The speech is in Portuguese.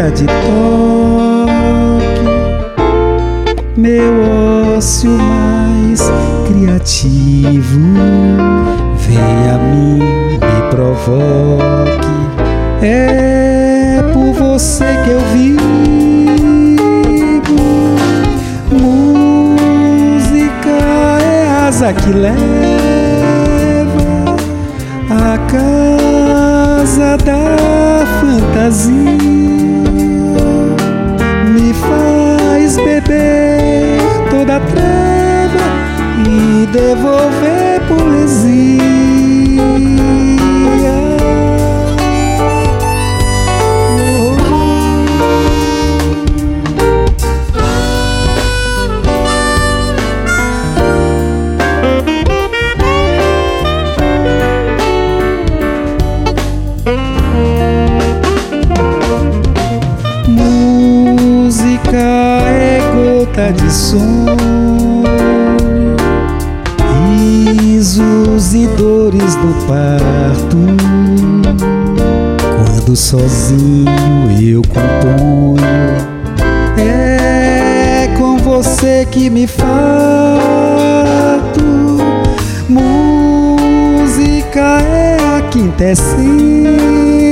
gota de toque, meu ócio mais criativo. Vem a mim, me provoque, é por você que eu vivo. Música é asa que leva à casa da fantasia, me faz beber toda a treva e devolver poesia. Música é gota de sonho, risos e dores do parto. Quando sozinho eu componho, é com você que me farto. Música é a quintessência